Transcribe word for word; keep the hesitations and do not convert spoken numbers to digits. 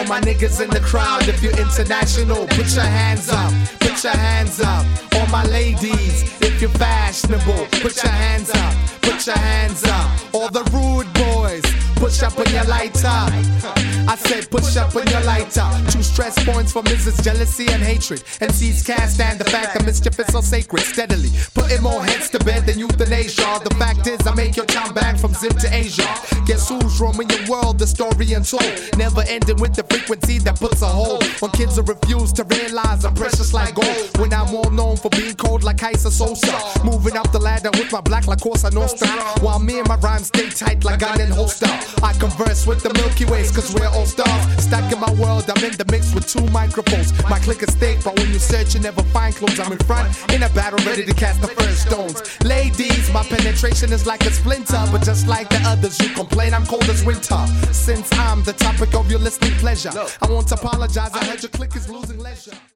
my niggas in the crowd, if you're international, put your hands up, put your hands up. All my ladies, if you're fashionable, put your hands up, put your hands up. All the rude boys, push up on your lighter. I said push up on your lighter. Two stress points for Missus Jealousy and hatred. M Cs can't stand the fact that mischief is so sacred. Steadily putting more heads to bed than euthanasia. The fact is I make your town bang from Zim to Asia. Guess who's roaming your world, the story untold. Never ending with the frequency that puts a hold on kids who refuse to realize I'm precious like gold. When I'm more known for being cold like Kaiser Sosa. Moving up the ladder with my black like Cosa Nostra. While me and my rhymes stay tight like gun and holster. I converse with the Milky Ways cause we're all stars. Stuck in my world, I'm in the mix with two microphones. My click is thick, but when you search you never find clones. I'm in front, in a battle ready to cast the first stones. Ladies, my penetration is like a splinter. But just like the others, you complain I'm cold as winter. Since I'm the topic of your listening pleasure, I won't apologize, I heard your click is losing leisure.